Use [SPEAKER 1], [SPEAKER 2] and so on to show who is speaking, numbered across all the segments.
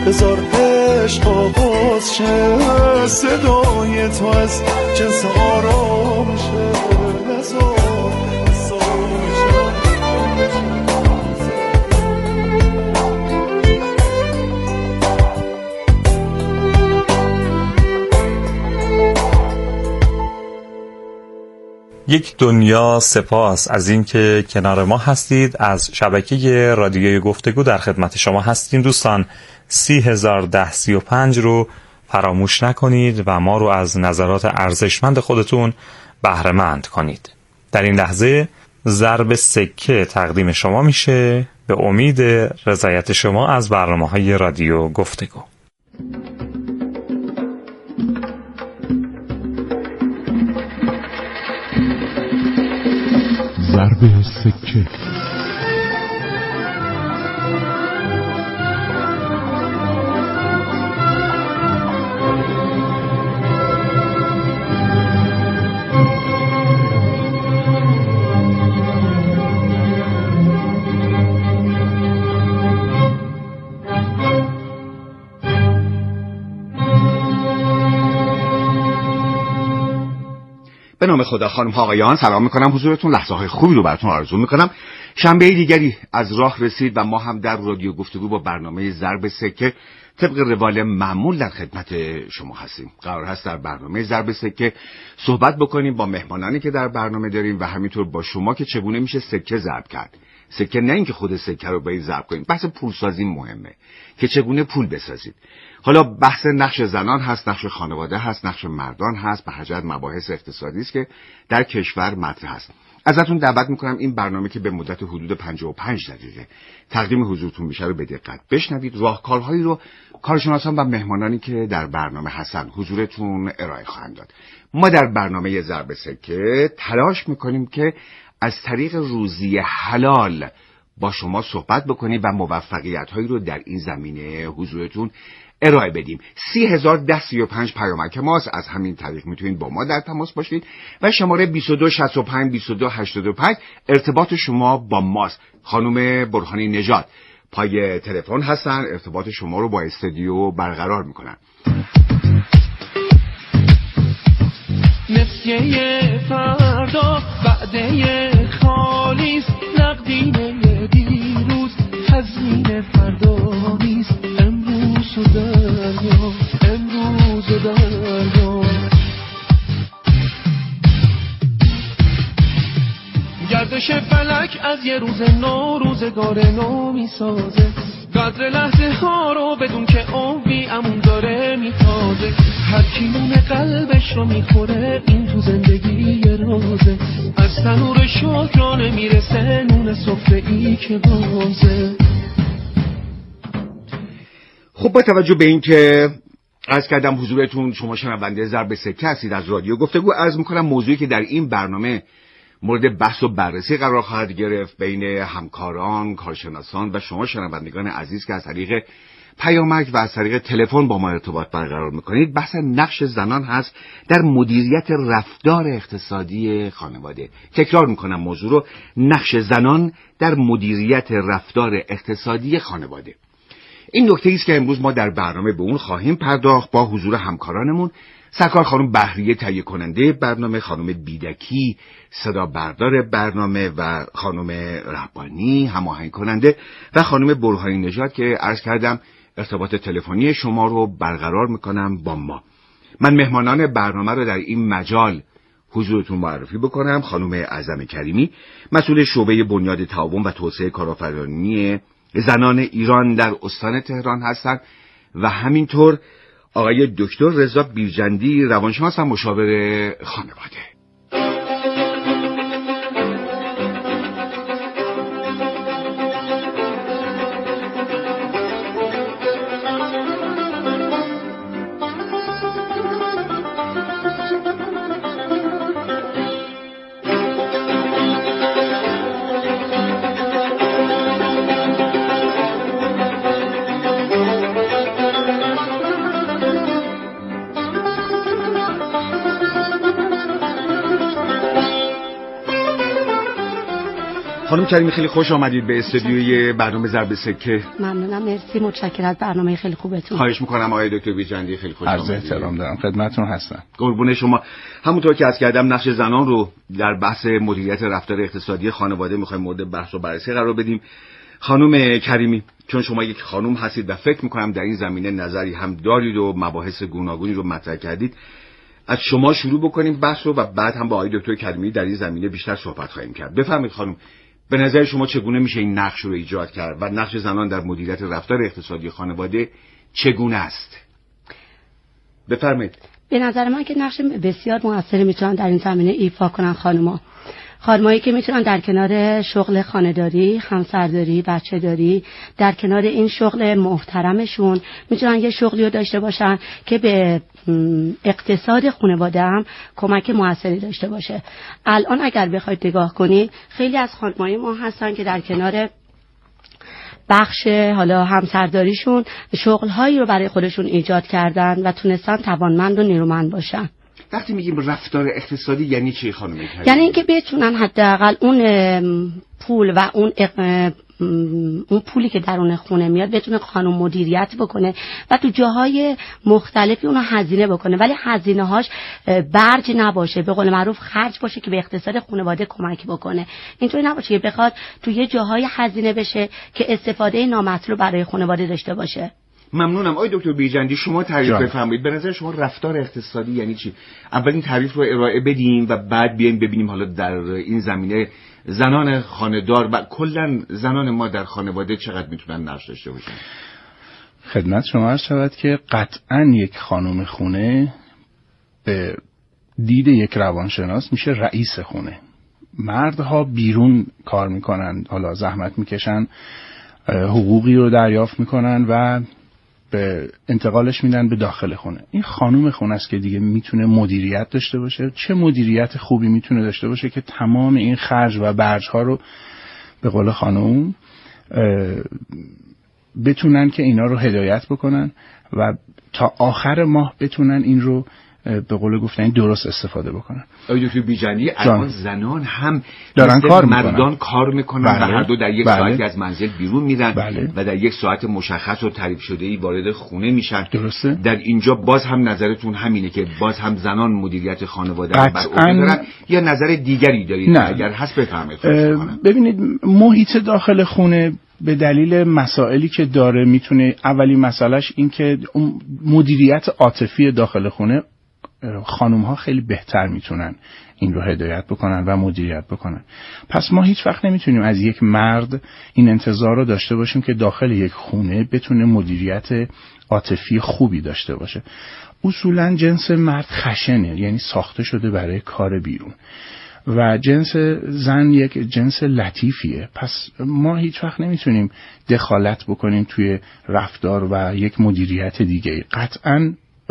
[SPEAKER 1] بذار عشق آغاز شه، صدای تو از جنس آرامشه، نذار
[SPEAKER 2] یک دنیا سپاس از اینکه کنار ما هستید. از شبکه رادیوی گفتگو در خدمت شما هستیم دوستان. 30,1035 رو فراموش نکنید و ما رو از نظرات ارزشمند خودتون بهره مند کنید. در این لحظه ضرب سکه تقدیم شما میشه، به امید رضایت شما از برنامه‌های رادیو گفتگو.
[SPEAKER 3] ضرب سکه.
[SPEAKER 4] به نام خدا. خانم ها آقایان سلام میکنم حضورتون. لحظه های خوبی رو براتون آرزو میکنم. شنبه دیگری از راه رسید و ما هم در رادیو گفتگو با برنامه ضرب سکه طبق روال معمول در خدمت شما هستیم. قرار هست در برنامه ضرب سکه صحبت بکنیم با مهمانانی که در برنامه داریم و همینطور با شما که چگونه میشه سکه ضرب کرد. سکه نه اینکه خود سکه رو باید ضرب کنیم، بحث پولسازی مهمه که چگونه پول بسازید. حالا بحث نقش زنان هست، نقش خانواده هست، نقش مردان هست، به حجت مباحث اقتصادی است که در کشور مطرح است. ازتون دعوت میکنم این برنامه که به مدت حدود 55 دقیقه تقدیم حضورتون میشه رو به دقت بشنوید. راهکارهایی رو کارشناسان و مهمانانی که در برنامه هستن حضورتون ارائه خواهند داد. ما در برنامه ضرب سکه تلاش میکنیم که از طریق روزی حلال با شما صحبت بکنیم و موفقیت‌هایی رو در این زمینه حضورتون ارائه بدیم. 30,1035 پیامک ماست. از همین طریق میتونید با ما در تماس باشید و شماره 2265 2285 ارتباط شما با ماست. خانم برهانی نژاد پای تلفن هستن، ارتباط شما رو با استودیو برقرار میکنن.
[SPEAKER 5] نسیه فردا وعده خالیست، نقدینه دیروز تضمین فردا نیست. امروز و دریا، امروز و دریا، گردش فلک از یه روز نو روزگار نو میسازه. قدر لحظه ها رو بدون که عمری امون داره میتازه. هر کی نون قلبش رو میخوره این تو زندگی یه رازه. از تنور شکرانه میرسه نون سفره ای که بازه.
[SPEAKER 4] خب با توجه به این که عرض کردم حضورتون شما شنونده ضرب سکه هستید از رادیو گفتگو، عرض میکنم موضوعی که در این برنامه مورد بحث و بررسی قرار خواهد گرفت بین همکاران، کارشناسان و شما شنوندگان عزیز که از طریق پیامک و از طریق تلفن با ما ارتباط برقرار میکنید، بحث نقش زنان هست در مدیریت رفتار اقتصادی خانواده. تکرار میکنم موضوع رو، نقش زنان در مدیریت رفتار اقتصادی خانواده. این نکته است که امروز ما در برنامه به اون خواهیم پرداخت با حضور همکارانمون: سرکار خانم بهریه تهیه کننده برنامه، خانم بیدکی صدا بردار برنامه و خانم ربانی هماهنگ کننده و خانم برهانی نژاد که عرض کردم ارتباط تلفنی شما رو برقرار میکنم با ما. من مهمانان برنامه رو در این مجال حضورتون معرفی بکنم. خانم اعظم کریمی مسئول شعبه بنیاد تعاون و توسعه کارآفرینی زنان ایران در استان تهران هستند و همینطور آقای دکتر رضا بیرجندی روانشناس و مشاور خانواده. خانم کریمی خیلی خوش آمدید به استودیوی برنامه ضرب سکه.
[SPEAKER 6] ممنونم، مرسی، متشکرم از برنامه خیلی خوبتون.
[SPEAKER 4] خواهش میکنم آقای دکتر بیجندی، خیلی خوش آمدید.
[SPEAKER 7] عرض احترام دارم، خدمتتون هستم.
[SPEAKER 4] قربون شما. همونطور که عرض کردم نقش زنان رو در بحث مدیریت رفتار اقتصادی خانواده میخوایم مورد بحث و بررسی قرار بدیم. خانم کریمی، چون شما یک خانم هستید و فکر میکنم در این زمینه نظری هم دارید و مباحث گوناگونی رو مطرح کردید، از شما شروع بکنیم بحث رو و بعد هم با آقای دکتر کریمی در این زمینه بیشتر صحبت خواهیم کرد. بفرمایید خانم، به نظر شما چگونه میشه این نقش رو ایجاد کرد و نقش زنان در مدیریت رفتار اقتصادی خانواده چگونه است؟ بفرمایید.
[SPEAKER 6] به نظر من که نقش بسیار موثری میتونن در این زمینه ایفا کنن خانمایی که میتونن در کنار شغل خانه‌داری، همسرداری، بچه‌داری، در کنار این شغل محترمشون میتونن یه شغلی رو داشته باشن که به اقتصاد خانواده هم کمک موثری داشته باشه. الان اگر بخواید نگاه کنید خیلی از خانمای ما هستن که در کنار بخش حالا همسرداریشون شغل‌هایی رو برای خودشون ایجاد کردن و تونستن توانمند و نیرومند باشن.
[SPEAKER 4] وقتی میگیم رفتار اقتصادی یعنی چی خانم کریمی؟
[SPEAKER 6] یعنی اینکه بتونن حداقل اون پول و اون پولی که درون خونه میاد بتونه خانم مدیریت بکنه و تو جاهای مختلفی اونو هزینه بکنه، ولی هزینه‌هاش برج نباشه، به قول معروف خرج باشه که به اقتصاد خانواده کمک بکنه. اینطوری نباشه که بخواد تو یه جاهای هزینه بشه که استفاده نامطلوب برای خانواده داشته باشه.
[SPEAKER 4] ممنونم. آقای دکتر بیجندی شما تعریف بفرمایید. به نظر شما رفتار اقتصادی یعنی چی؟ اول این تعریف رو ارائه بدیم و بعد بیایم ببینیم حالا در این زمینه زنان خانه‌دار و کلا زنان ما در خانواده چقدر میتونن نقش داشته باشن.
[SPEAKER 7] خدمت شما عرض شود که قطعاً یک خانم خونه به دید یک روانشناس میشه رئیس خونه. مردها بیرون کار میکنن، حالا زحمت میکشن، حقوقی رو دریافت میکنن و به انتقالش میدن به داخل خونه. این خانم خونه است که دیگه میتونه مدیریت داشته باشه. چه مدیریت خوبی میتونه داشته باشه که تمام این خرج و برج ها رو به قول خانم بتونن که اینا رو هدایت بکنن و تا آخر ماه بتونن این رو به قول گفتن درست استفاده بکنن.
[SPEAKER 4] آقای دکتر بیجندی، الان زنان هم
[SPEAKER 7] دارن کار
[SPEAKER 4] مردان کار میکنن و هر دو در یک ساعتی از منزل بیرون میرن و در یک ساعت مشخص و تعریف شده‌ای وارد خونه میشن.
[SPEAKER 7] درسته؟
[SPEAKER 4] در اینجا باز هم نظرتون همینه که باز هم زنان مدیریت خانواده رو بر عهده دارن یا نظر دیگری دارید؟
[SPEAKER 7] نه.
[SPEAKER 4] اگر هست بفرمایید.
[SPEAKER 7] ببینید، محیط داخل خونه به دلیل مسائلی که داره میتونه، اولی مسئلهش این که مدیریت عاطفی داخل خونه خانم ها خیلی بهتر میتونن این رو هدایت بکنن و مدیریت بکنن. پس ما هیچ وقت نمیتونیم از یک مرد این انتظار رو داشته باشیم که داخل یک خونه بتونه مدیریت عاطفی خوبی داشته باشه. اصولا جنس مرد خشنه، یعنی ساخته شده برای کار بیرون و جنس زن یک جنس لطیفیه. پس ما هیچ وقت نمیتونیم دخالت بکنیم توی رفتار و یک مدیریت دیگه. قطعاً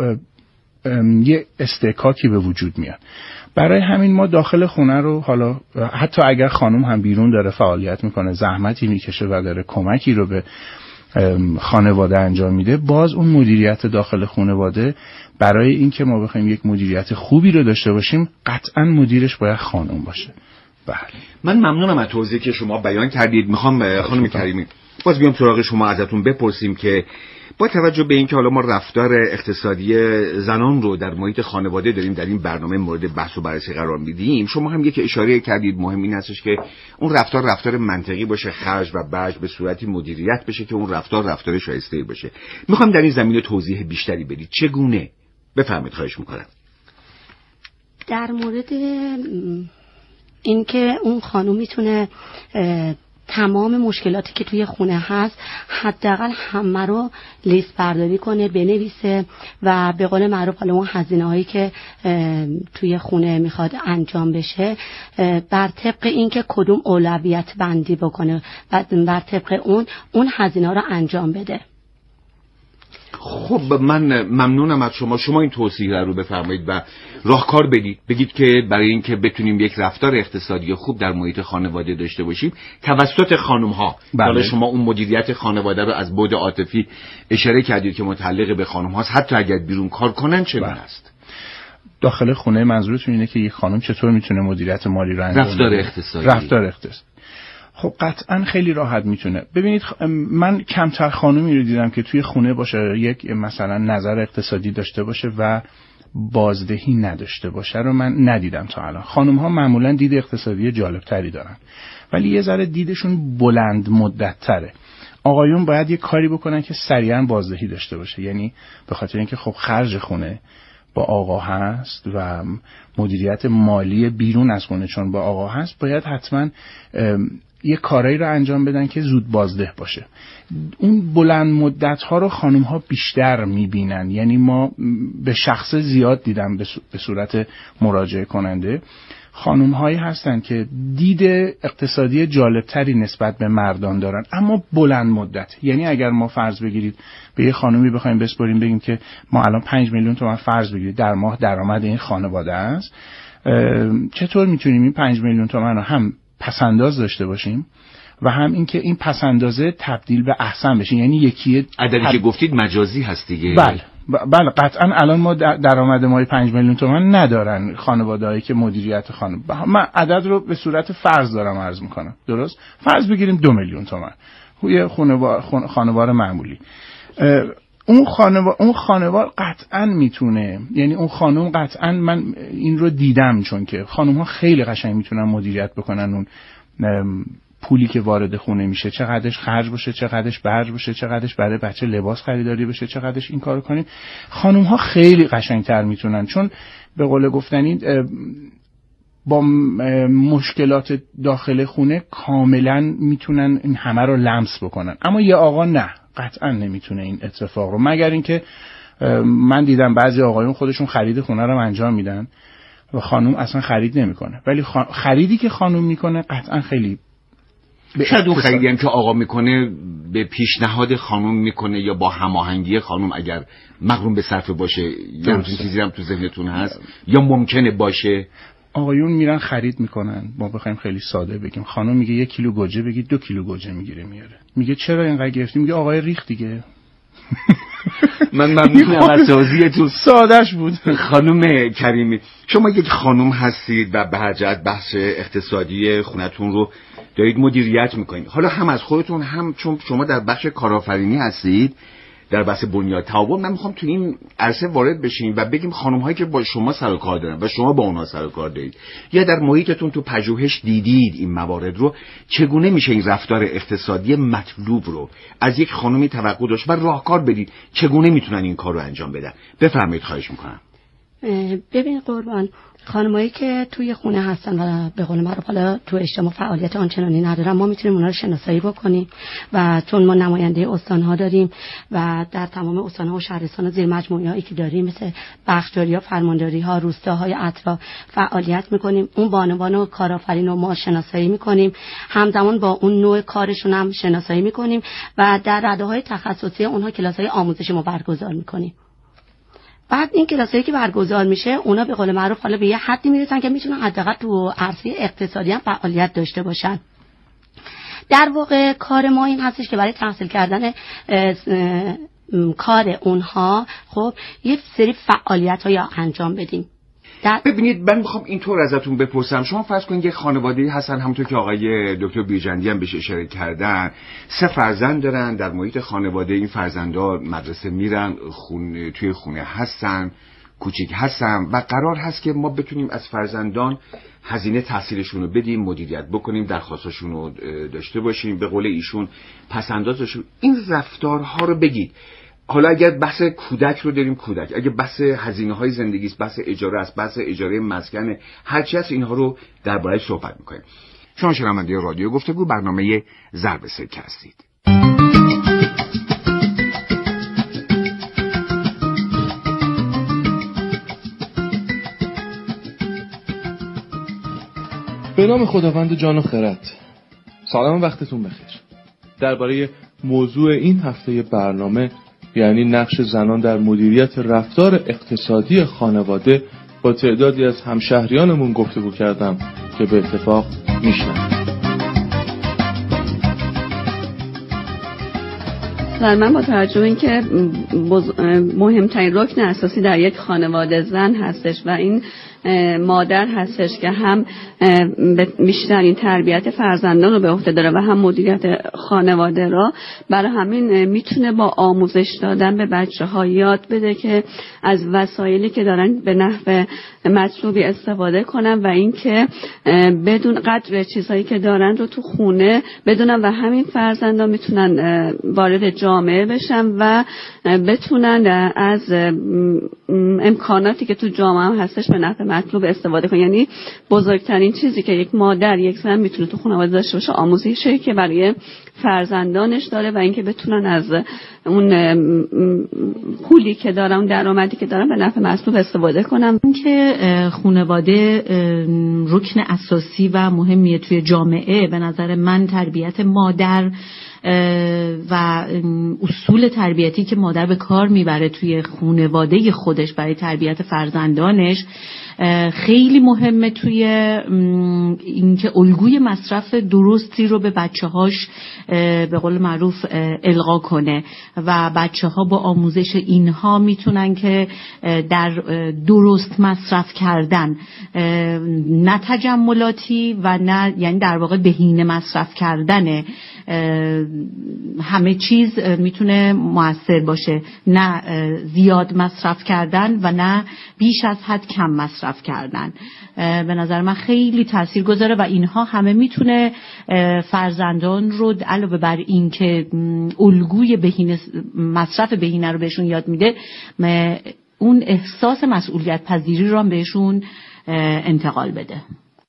[SPEAKER 7] یه استحکاکی به وجود میاد. برای همین ما داخل خونه رو، حالا حتی اگر خانم هم بیرون داره فعالیت میکنه، زحمتی میکشه و داره کمکی رو به خانواده انجام میده، باز اون مدیریت داخل خانواده برای اینکه ما بخوایم یک مدیریت خوبی رو داشته باشیم قطعا مدیرش باید خانم باشه. بله.
[SPEAKER 4] من ممنونم از توضیحی که شما بیان کردید. میخوام خانم کریمی باز بیام سراغ شما، ازتون بپرسیم که با توجه به اینکه حالا ما رفتار اقتصادی زنان رو در محیط خانواده داریم در این برنامه مورد بحث و بررسی قرار میدیم، شما هم یک اشاره کردید مهم این هستش که اون رفتار منطقی باشه، خرج و برج به صورتی مدیریت بشه که اون رفتار شایسته باشه. میخوام در این زمینه توضیح بیشتری بدید. چگونه؟ بفرمایید، خواهش میکنم.
[SPEAKER 6] در مورد اینکه اون خانم میتونه تمام مشکلاتی که توی خونه هست حداقل همه رو لیست برداری کنه، بنویسه و به قول معروف حالا اون هزینه‌هایی که توی خونه میخواد انجام بشه بر طبق اینکه کدوم اولویت بندی بکنه و بر طبق اون هزینه‌ها رو انجام بده.
[SPEAKER 4] خب من ممنونم از شما این توصیه رو بفرمایید و راهکار بدید. بگید که برای اینکه بتونیم یک رفتار اقتصادی خوب در محیط خانواده داشته باشیم توسط خانم ها، حالا شما اون مدیریت خانواده رو از بعد عاطفی اشاره کردید که متعلق به خانم هاست، حتی اگر بیرون کار کنن چه است؟
[SPEAKER 7] داخل خونه منظورتون اینه که یک خانم چطور میتونه مدیریت مالی رو انجام بده؟
[SPEAKER 4] رفتار اقتصادی.
[SPEAKER 7] خب قطعا خیلی راحت میتونه. ببینید من کمتر خانومی رو دیدم که توی خونه باشه یک مثلا نظر اقتصادی داشته باشه و بازدهی نداشته باشه رو من ندیدم تا الان. خانم ها معمولا دید اقتصادی جالب تری دارن ولی یه ذره دیدشون بلند مدت تره. آقایون باید یه کاری بکنن که سریعا بازدهی داشته باشه، یعنی به خاطر اینکه خب خرج خونه با آقا هست و مدیریت مالی بیرون از خونه چون با آقا هست، باید حتما یه کارایی رو انجام بدن که زود بازده باشه. اون بلند مدت ها رو خانم ها بیشتر میبینن، یعنی ما به شخص زیاد دیدم به صورت مراجعه کننده خانم هایی هستن که دید اقتصادی جالبتری نسبت به مردان دارن اما بلند مدت. یعنی اگر ما فرض بگیرید به یه خانومی بخوایم بسپاریم بگیم که ما الان 5 میلیون تومان فرض بگیرید در ماه درآمد این خانواده است، چطور میتونیم این 5 میلیون تومان رو هم پسنداز داشته باشیم و هم اینکه این پسندازه تبدیل به احسن بشه؟ یعنی یکی
[SPEAKER 4] عددی که گفتید مجازی هست دیگه.
[SPEAKER 7] بله قطعا الان ما درآمد ماهی 5 میلیون تومان ندارن خانواده‌ای که مدیریت خانم. من عدد رو به صورت فرض دارم عرض میکنم، درست؟ فرض بگیریم 2 میلیون تومان یه خانوار معمولی. اون خانوار قطعا میتونه، یعنی اون خانم قطعا، من این رو دیدم چون که خانم ها خیلی قشنگ میتونن مدیریت بکنن اون پولی که وارد خونه میشه، چقدرش خرج باشه، چقدرش برج باشه، چقدرش برای بچه لباس خریداری بشه، چقدرش این کارو کنیم. خانم ها خیلی قشنگتر میتونن چون به قول گفتنی با مشکلات داخل خونه کاملا میتونن این همه رو لمس بکنن، اما یه آقا نه، قطعا نمیتونه این اتفاق رو، مگر اینکه من دیدم بعضی آقایون خودشون خرید خونه رو انجام میدن و خانم اصلا خرید نمیکنه، ولی خریدی که خانم میکنه قطعا خیلی
[SPEAKER 4] شاید اون خریدی هم که آقا میکنه به پیشنهاد خانم میکنه یا با هماهنگی خانم اگر مغروم به صرفه باشه، یا همچین چیزی هم تو ذهنتون هست یا ممکنه باشه.
[SPEAKER 7] آقایون میرن خرید میکنن، ما بخوایم خیلی ساده بگیم خانم میگه 1 کیلو گوجه بگید 2 کیلو گوجه میگیره میاره، میگه چرا اینقدر گرفتی؟ میگه آقای ریخت دیگه.
[SPEAKER 4] من ممنونم از توضیحتون،
[SPEAKER 7] سادهش بود.
[SPEAKER 4] خانم کریمی، شما یک خانم هستید و به هر جهت بحث اقتصادی خونتون رو دارید مدیریت میکنید. حالا هم از خودتون هم چون شما در بخش کارآفرینی هستید در بحث بنیاد تعاون، من میخوام تو این عرصه وارد بشیم و بگیم خانم هایی که با شما سر و کار دارن و شما با اونها سر و کار دارید یا در محیطتون تو پژوهش دیدید این موارد رو، چگونه میشه این رفتار اقتصادی مطلوب رو از یک خانمی توقع داشت و راهکار بدید چگونه میتونن این کار رو انجام بدن؟ بفرمایید، خواهش میکنم.
[SPEAKER 6] ببین قربان، خانمایی که توی خونه هستن و به قول معروف حالا تو اجتماع فعالیت آنچنانی ندارن، ما میتونیم اونا رو شناسایی بکنیم و چون ما نماینده استان‌ها داریم و در تمام استان‌ها و شهرستان زیر مجموعه‌ای که داریم مثل بخشداری‌ها، فرمانداری‌ها، روستاهای اطراف فعالیت میکنیم. اون بانوان و کارآفرین رو ما شناسایی میکنیم، همزمان با اون نوع کارشون هم شناسایی میکنیم و در رده‌های تخصصی اونها کلاس‌های آموزشی ما برگزار میکنیم. بعد این کلاسایی که برگزار میشه اونا به قول معروف حالا به یه حدی میرسن که میتونن حداقل تو عرصه اقتصادی هم فعالیت داشته باشن. در واقع کار ما این هستش که برای تحصیل کردن کار اونها خب یه سری فعالیت‌های انجام بدیم.
[SPEAKER 4] ببینید من میخوام اینطور ازتون بپرسم، شما فرض کنید یک خانواده‌ای هستن، همونطور که آقای دکتر بیرجندی هم بهش اشاره کردن، 3 فرزند دارن، در محیط خانواده این فرزندا مدرسه میرن، توی خونه هستن، کوچیک هستن و قرار هست که ما بتونیم از فرزندان هزینه تحصیلشون رو بدیم، مدیریت بکنیم، درخواستشون رو داشته باشیم، به قول ایشون پسندازشون. این رفتارها رو بگید. حالا اگر بحث کودک رو داریم، کودک، اگه بحث هزینه‌های زندگی است، بحث اجاره است، بحث اجاره مسکن، هر چی هست اینها رو درباره‌اش صحبت می‌کنیم. شما شنونده رادیو گفتگو برنامه ضرب سکه هستید.
[SPEAKER 5] به نام خداوند جان و خرد. سلام، وقتتون بخیر. درباره موضوع این هفته برنامه، یعنی نقش زنان در مدیریت رفتار اقتصادی خانواده، با تعدادی از همشهریانمون گفتگو کردم که به اتفاق میشنن.
[SPEAKER 8] من با توجه اینکه مهمترین رکن اساسی در یک خانواده زن هستش و این مادر هستش که هم بیشترین تربیت فرزندان رو به عهده داره و هم مدیریت خانواده را. برای همین میتونه با آموزش دادن به بچه‌ها یاد بده که از وسایلی که دارن به نحو مطلوبی استفاده کنن و اینکه بدون قدر چیزایی که دارن رو تو خونه بدونن و همین فرزندان میتونن وارد جامعه بشن و بتونن از امکاناتی که تو جامعه هم هستش به نحو مطلوب استفاده کنن. یعنی بزرگترین چیزی که یک مادر یک زن میتونه تو خانواده داشته باشه آموزشی که برای فرزندانش داره و اینکه بتونن از اون پولی که دارن، اون درآمدی که دارن به نفع مطلوب استفاده کنن.
[SPEAKER 9] اینکه خانواده رکن اساسی و مهمیه توی جامعه. به نظر من تربیت مادر و اصول تربیتی که مادر به کار میبره توی خانواده خودش برای تربیت فرزندانش خیلی مهمه توی اینکه الگوی مصرف درستی رو به بچه‌هاش به قول معروف القا کنه و بچه‌ها با آموزش اینها میتونن که در درست مصرف کردن، نه تجملاتی و نه یعنی در واقع بهینه مصرف کردن همه چیز میتونه مؤثر باشه، نه زیاد مصرف کردن و نه بیش از حد کم مصرف کردن. به نظر من خیلی تاثیرگذاره و اینها همه میتونه فرزندان رو علاوه بر این که الگوی بهینه مصرف بهینه رو بهشون یاد میده، اون احساس مسئولیت پذیری رو هم بهشون انتقال بده.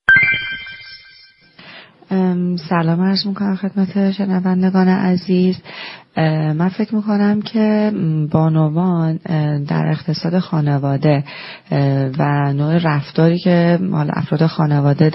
[SPEAKER 10] سلام عرض میکنم خدمت شنوندگان عزیز. من فکر میکنم که بانوان در اقتصاد خانواده و نوع رفتاری که افراد خانواده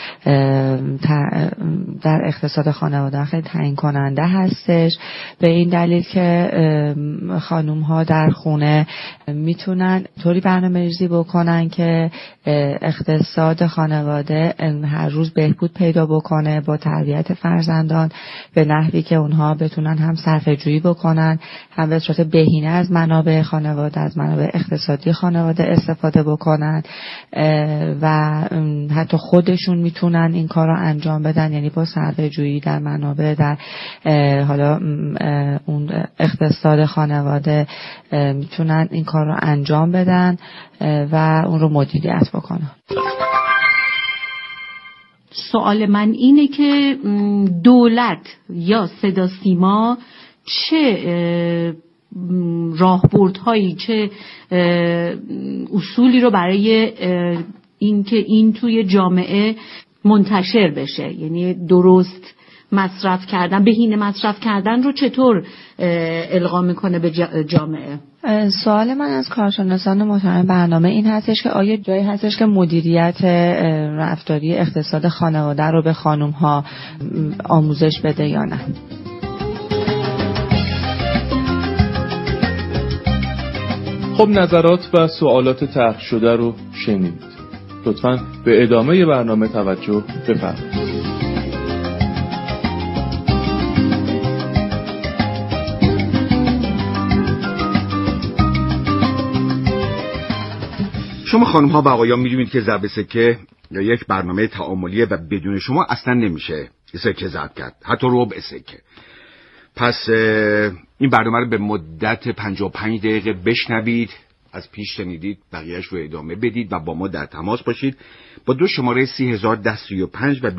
[SPEAKER 10] در اقتصاد خانواده خیلی تعیین کننده هستش، به این دلیل که خانوم ها در خونه میتونن طوری برنامه‌ریزی بکنن که اقتصاد خانواده هر روز بهبود پیدا بکنه با تربیت فرزندان به نحوی که اونها بتونن هم صرفه‌جویی بکنن، هم به صورت بهینه از منابع خانواده، از منابع اقتصادی خانواده استفاده بکنن و حتی خودشون میتونن این کار رو انجام بدن، یعنی با صرفه‌جویی در منابع در حالا اون اقتصاد خانواده میتونن این کار رو انجام بدن و اون رو مدیریت بکنن.
[SPEAKER 9] سوال من اینه که دولت یا صدا سیما چه راهبردهایی، چه اصولی رو برای اینکه این توی جامعه منتشر بشه، یعنی درست مصرف کردن، بهینه مصرف کردن رو چطور القا میکنه به جامعه؟
[SPEAKER 10] سوال من از کارشناسان محترم برنامه این هستش که آیا جایی هستش که مدیریت رفتاری اقتصاد خانواده رو به خانم ها آموزش بده یا نه؟
[SPEAKER 3] خب نظرات و سوالات طرح شده رو شنیدید. لطفاً به ادامه برنامه توجه بفرمایید.
[SPEAKER 4] شما خانم ها و آقایان میدونید که ضرب سکه یا یک برنامه تعاملیه و بدون شما اصلا نمیشه سکه ضرب کرد، حتی ربع سکه. پس این برنامه رو به مدت 55 دقیقه بشنوید، از پیش شنیدید، بقیهش رو ادامه بدید و با ما در تماس باشید با دو شماره 301035 و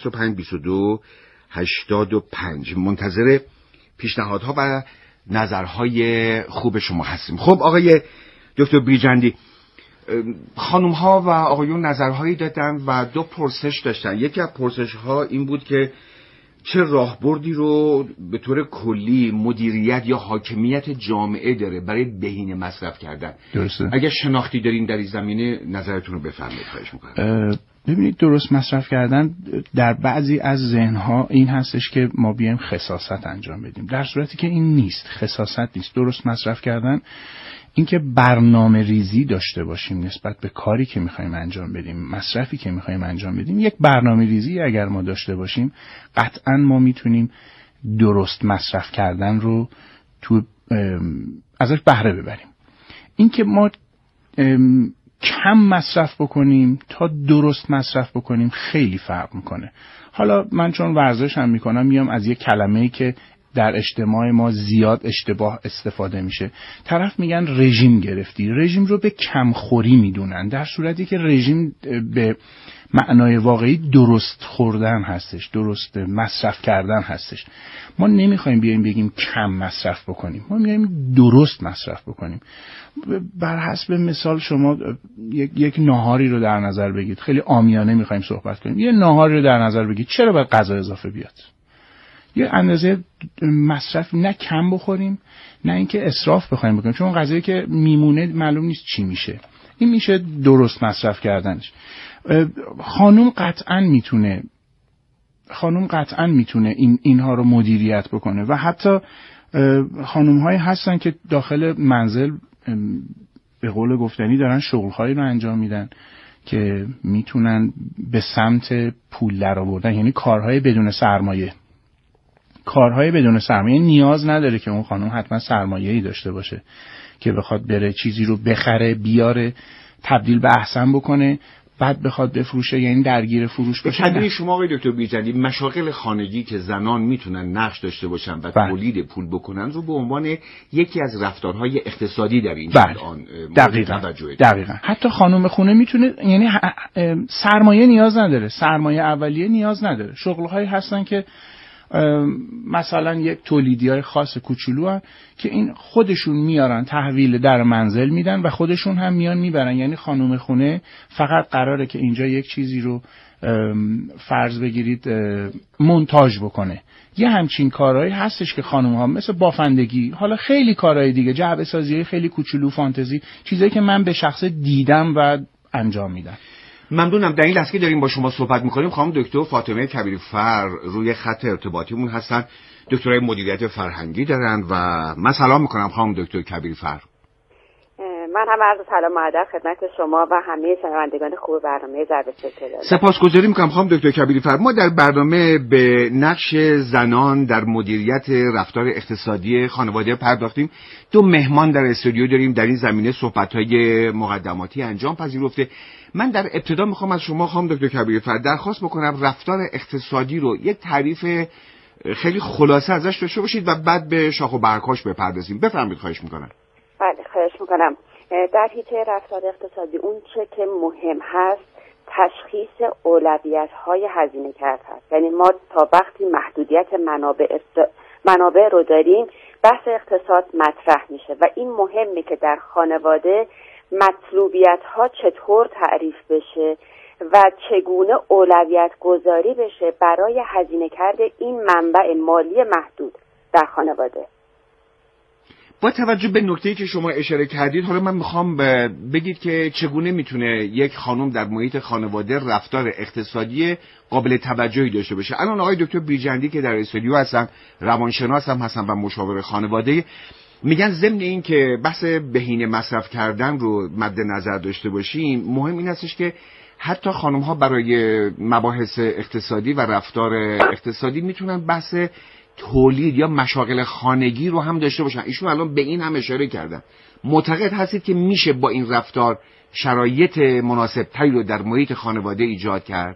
[SPEAKER 4] 2265-2285. منتظر پیشنهادها و نظرهای خوب شما هستیم. خب آقای دکتر بیرجندی، خانم ها و آقایون نظرهایی دادن و دو پرسش داشتن. یکی از پرسش ها این بود که چه راهبردی رو به طور کلی مدیریت یا حاکمیت جامعه داره برای بهینه مصرف کردن.
[SPEAKER 7] درسته.
[SPEAKER 4] اگر شناختی دارین در این زمینه نظرتون رو بفرمایید، خواهش میکنم.
[SPEAKER 7] ببینید، درست مصرف کردن در بعضی از ذهن‌ها این هستش که ما بیایم خساست انجام بدیم، در صورتی که این نیست، خساست نیست. درست مصرف کردن اینکه برنامه ریزی داشته باشیم نسبت به کاری که میخوایم انجام بدیم، مصرفی که میخوایم انجام بدیم. یک برنامه ریزی اگر ما داشته باشیم قطعاً ما میتونیم درست مصرف کردن رو ازش بهره ببریم. اینکه ما کم مصرف بکنیم تا درست مصرف بکنیم خیلی فرق میکنه. حالا من چون ورزش هم میکنم میام از یه کلمه‌ای که در اجتماع ما زیاد اشتباه استفاده میشه. طرف میگن رژیم گرفتی. رژیم رو به کمخوری میدونن، در صورتی که رژیم به معنای واقعی درست خوردن هستش، درست مصرف کردن هستش. ما نمیخوایم بیایم بگیم کم مصرف بکنیم، ما میگیم درست مصرف بکنیم. بر حسب مثال شما یک ناهاری رو در نظر بگید، خیلی عامیانه میخوایم صحبت کنیم. یه ناهاری رو در نظر بگید، چرا باید غذا اضافه بیاد؟ یه اندازه مصرف نه کم بخوریم نه اینکه اسراف بخوایم بکنیم، چون غذایی که میمونه معلوم نیست چی میشه. این میشه درست مصرف کردنش. خانوم قطعاً میتونه اینها رو مدیریت بکنه و حتی خانوم‌هایی هستن که داخل منزل به قول گفتنی دارن شغل‌هایی رو انجام میدن که میتونن به سمت پول درآوردن، یعنی کارهای بدون سرمایه. نیاز نداره که اون خانم حتما سرمایه‌ای داشته باشه که بخواد بره چیزی رو بخره بیاره تبدیل به احسن بکنه بعد بخواد بفروشه، یعنی درگیر فروش باشه.
[SPEAKER 4] به تعبیر شما آقای دکتر بیرجندی مشاغل خانگی که زنان میتونن نقش داشته باشن و تولید پول بکنن رو به عنوان یکی از رفتارهای اقتصادی در این الان
[SPEAKER 7] دقیقاً. حتی خانم خونه میتونه، یعنی سرمایه نیاز نداره، سرمایه اولیه نیاز نداره. شغل‌هایی هستن که مثلا یک تولیدیای خاص کوچولو هن که این خودشون میارن تحویل در منزل میدن و خودشون هم میان میبرن. یعنی خانم خونه فقط قراره که اینجا یک چیزی رو فرض بگیرید مونتاژ بکنه. یه همچین کارهایی هستش که خانم ها مثل بافندگی، حالا خیلی کارهای دیگه، جعبه سازی خیلی کوچولو، فانتزی، چیزایی که من به شخص دیدم و انجام میدم.
[SPEAKER 4] ممنونم. در این لحظه که داریم با شما صحبت میکنیم خانم دکتر فاطمه کبیرفر روی خط ارتباطیمون هستن، دکترای مدیریت فرهنگی دارن و من سلام میکنم خانم دکتر کبیرفر.
[SPEAKER 11] من هم عرض سلام و ادب خدمت شما و همه شنوندگان خوب برنامه ضرب سکه دارم.
[SPEAKER 4] سپاسگزاری میکنم خانم دکتر کبیرفر. ما در برنامه به نقش زنان در مدیریت رفتار اقتصادی خانواده پرداختیم. 2 مهمان در استودیو داریم، در این زمینه صحبت‌های مقدماتی انجام پذیرفته. من در ابتدا میخوام از شما خانم دکتر کبیرفر درخواست بکنم رفتار اقتصادی رو یک تعریف خیلی خلاصه ازش داشته باشید و بعد به شاخ و برگ‌هاش بپردازیم. بفرمایید. خواهش میکنم.
[SPEAKER 11] بله خواهش میکنم. در حیطه رفتار اقتصادی اون چه که مهم هست تشخیص اولویت‌های هزینه کرد هست. یعنی ما تا وقتی محدودیت منابع رو داریم بحث اقتصاد مطرح میشه و این مهمه که در خانواده مطلوبیت‌ها چطور تعریف بشه و چگونه اولویت گذاری بشه برای هزینه کرده این منبع مالی محدود در خانواده.
[SPEAKER 4] با توجه به نکته‌ای که شما اشاره کردید، حالا من میخوام بگید که چگونه میتونه یک خانم در محیط خانواده رفتار اقتصادی قابل توجهی داشته باشه. الان آقای دکتر بیرجندی که در استودیو هستن، روانشناس هم هستن و مشاور خانواده، میگن ضمن این که بحث بهینه مصرف کردن رو مد نظر داشته باشیم، مهم این هستش که حتی خانم ها برای مباحث اقتصادی و رفتار اقتصادی میتونن بحث تولید یا مشاغل خانگی رو هم داشته باشن. ایشون الان به این هم اشاره کردن. معتقد هستید که میشه با این رفتار شرایط مناسب تری رو در محیط خانواده ایجاد کرد؟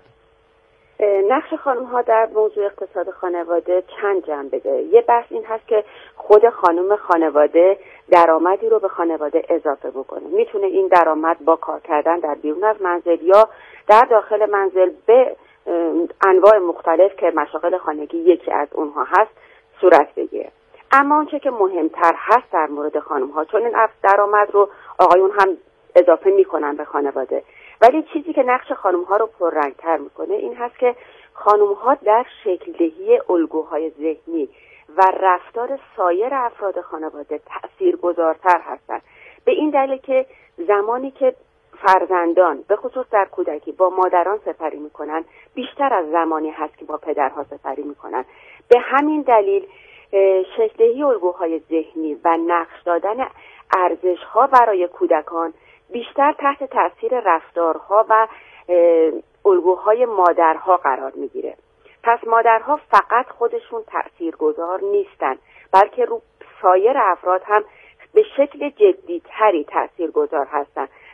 [SPEAKER 11] نقش خانم ها در موضوع اقتصاد خانواده چند جنبه داره. یه بحث این هست که خود خانم خانواده درآمدی رو به خانواده اضافه بکنه. میتونه این درآمد با کار کردن در بیرون از منزل یا در داخل منزل به انواع مختلف که مشاغل خانگی یکی از اونها هست صورت بگیره. اما اونچه که مهمتر هست در مورد خانم ها، چون این درآمد رو آقایون هم اضافه میکنن به خانواده، ولی چیزی که نقش خانم ها رو پررنگتر میکنه این هست که خانم ها در شکل دهی الگوهای ذهنی و رفتار سایر افراد خانواده تأثیرگذارتر هستند. به این دلیل که زمانی که فرزندان به خصوص در کودکی با مادران سپری میکنن بیشتر از زمانی هست که با پدرها سپری میکنن. به همین دلیل شکل دهی الگوهای ذهنی و نقش دادن ارزش‌ها برای کودکان بیشتر تحت تأثیر رفتارها و الگوهای مادرها قرار میگیره. پس مادرها فقط خودشون تأثیرگذار نیستن، بلکه رو سایر افراد هم به شکل جدی‌تری تأثیرگذار هستن.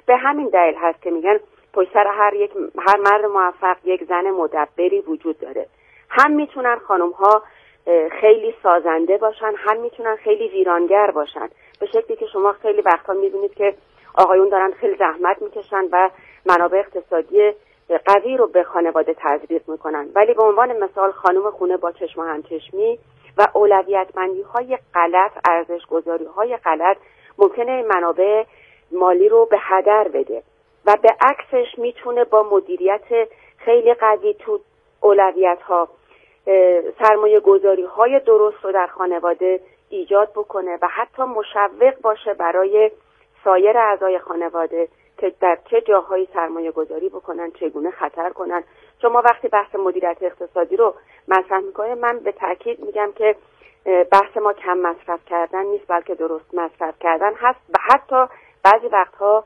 [SPEAKER 11] به همین دلیل هست که میگن پشت سر هر مرد موفق یک زن مدبری وجود داره. هم میتونن خانم‌ها خیلی سازنده باشن، هم میتونن خیلی ویرانگر باشن، به شکلی که شما خیلی وقتا میبینید که آقایون دارن خیلی زحمت میکشن و منابع اقتصادی قوی رو به خانواده تزریق میکنن، ولی به عنوان مثال خانم خونه با چشم و همچشمی و اولویت‌بندی‌های غلط، ارزش‌گذاری‌های غلط ممکنه این منابع مالی رو به هدر بده و به عکسش میتونه با مدیریت خیلی قوی تو اولویت‌ها سرمایه گذاری‌های درست رو در خانواده ایجاد بکنه و حتی مشوق باشه برای سایر اعضای خانواده که در چه جاهایی سرمایه گذاری بکنن، چگونه خطر کنن. شما وقتی بحث مدیریت اقتصادی رو مطرح میکنه، من به تاکید میگم که بحث ما کم مصرف کردن نیست، بلکه درست مصرف کردن هست و حتی بعضی وقتها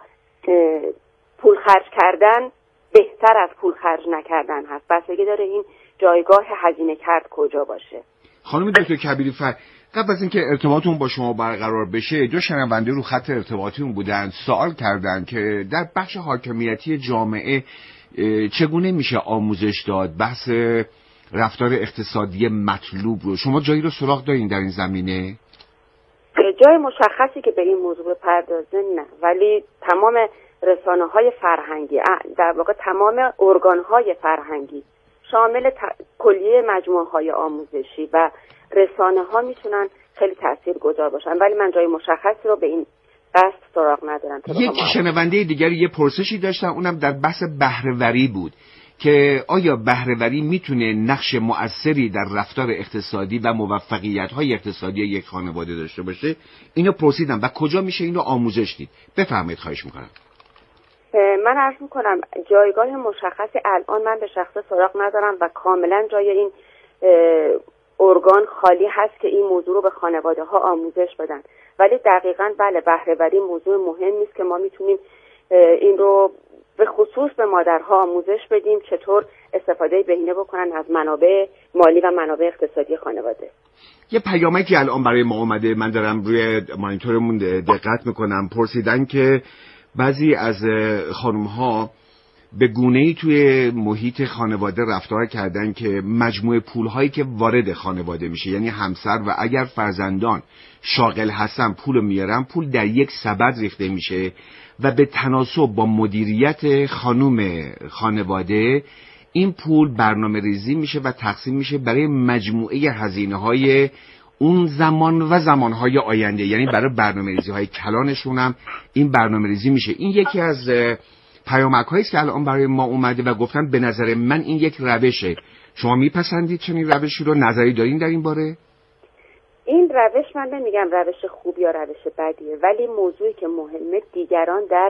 [SPEAKER 11] پول خرج کردن بهتر از پول خرج نکردن هست. بستگی داره این جایگاه هزینه کرد کجا باشه.
[SPEAKER 4] خانم دکتر کبیری فر، قبل از اینکه ارتباطمون با شما برقرار بشه، دو شنونده رو خط ارتباطیمون بودن، سوال کردن که در بخش حاکمیتی جامعه چگونه میشه آموزش داد بحث رفتار اقتصادی مطلوب رو. شما جایی رو سراغ دارین در این زمینه؟
[SPEAKER 11] جای مشخصی که به این موضوع بپردازه نه، ولی تمام رسانه‌های فرهنگی، در واقع تمام ارگان‌های فرهنگی شامل کلیه مجموعه‌های آموزشی و رسانه‌ها میتونن خیلی تاثیرگذار باشن، ولی من جای مشخصی رو به این قصد سراغ ندارم.
[SPEAKER 4] یک شنونده دیگری یه پرسشی داشتن، اونم در بحث بهره‌وری بود که آیا بهره‌وری میتونه نقش مؤثری در رفتار اقتصادی و موفقیت‌های اقتصادی یک خانواده داشته باشه؟ اینو پرسیدم و کجا میشه اینو آموزش دید؟ بفرمایید خواهش میکنم.
[SPEAKER 11] من عرض میکنم جایگاه مشخصی الان من به شخص سراغ ندارم و کاملا جای این ارگان خالی هست که این موضوع رو به خانواده ها آموزش بدن، ولی دقیقاً بله، بهره‌وری موضوع مهمی است که ما میتونیم این رو به خصوص به مادرها آموزش بدیم چطور استفاده بهینه بکنن از منابع مالی و منابع اقتصادی خانواده.
[SPEAKER 4] یه پیامکی که الان برای ما اومده، من دارم روی مانیتورمون دقت میکنم، پرسیدن که بعضی از خانم‌ها به گونه‌ای توی محیط خانواده رفتار کردن که مجموع پول‌هایی که وارد خانواده میشه، یعنی همسر و اگر فرزندان شاغل هستن پول میارن، پول در یک سبد ریخته میشه و به تناسب با مدیریت خانم خانواده این پول برنامه ریزی میشه و تقسیم میشه برای مجموعه هزینه‌های اون زمان و زمانهای آینده، یعنی برای برنامه ریزی های کلانشون هم این برنامه ریزی میشه. این یکی از پیامک هایی است که الان برای ما اومده و گفتن به نظر من این یک روشه. شما میپسندید چنین روشی رو؟ نظری دارین در این باره؟
[SPEAKER 11] این روش من نمیگم روش خوب یا روش بدیه، ولی موضوعی که مهمه دیگران در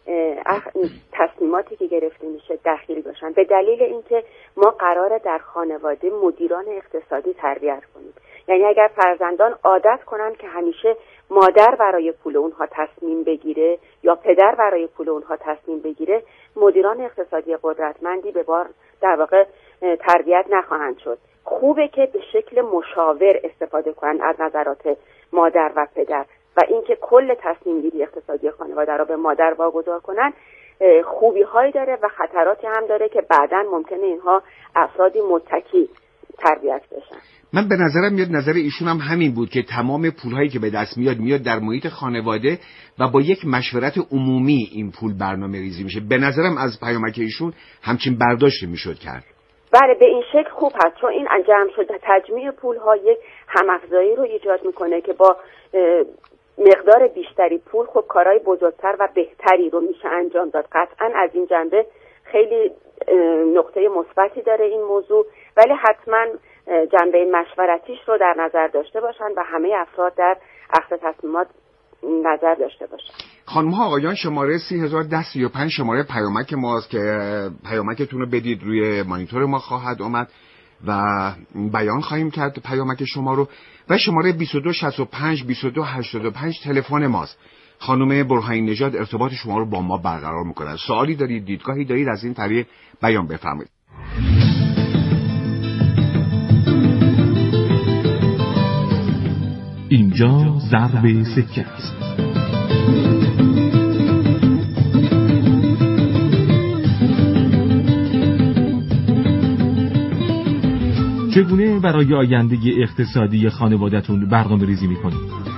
[SPEAKER 11] تصمیماتی که گرفته میشه دخیل باشن، به دلیل اینکه ما قراره در خانواده مدیران اقتصادی تربیت کنیم. یعنی اگر فرزندان عادت کنن که همیشه مادر برای پول اونها تصمیم بگیره یا پدر برای پول اونها تصمیم بگیره، مدیران اقتصادی قدرتمندی به بار در واقع تربیت نخواهند شد. خوبه که به شکل مشاور استفاده کنن از نظرات مادر و پدر و اینکه کل تصمیم گیری اقتصادی خانواده را به مادر واگذار کنن خوبی هایی داره و خطراتی هم داره که بعداً ممکنه اینها افرادی متکی تربیت بشن.
[SPEAKER 4] من به نظرم میاد نظر ایشون هم همین بود که تمام پولهایی که به دست میاد در محیط خانواده و با یک مشورت عمومی این پول برنامه ریزی میشه. به نظرم از پیامک ایشون همچین برداشت میشد کرد.
[SPEAKER 11] بله، به این شکل خوب هست، چون این جمع شده تجمیع پولها یک هم‌افزایی رو ایجاد میکنه که با مقدار بیشتری پول خب کارهای بزرگتر و بهتری رو میشه انجام داد. قطعا از این جنبه خیلی نقطه مثبتی داره این موضوع، ولی حتما جنبه مشورتیش رو در نظر داشته باشن و همه افراد در اخذ تصمیمات نظر داشته باشن.
[SPEAKER 4] خانم ها آقایان، شماره 301035 شماره پیامک ماست که پیامکتون رو بدید روی مانیتور ما خواهد آمد و بیان خواهیم کرد پیامک شما رو، و شماره 2265 2285 تلفن ماست. خانم برهانی نژاد ارتباط شما رو با ما برقرار میکنن. سوالی دارید، دیدگاهی دارید، از این طریق بیان بفرمایید.
[SPEAKER 3] اینجا ضرب سکه است.
[SPEAKER 12] چگونه برای آینده اقتصادی خانواده‌تون برنامه‌ریزی می‌کنید؟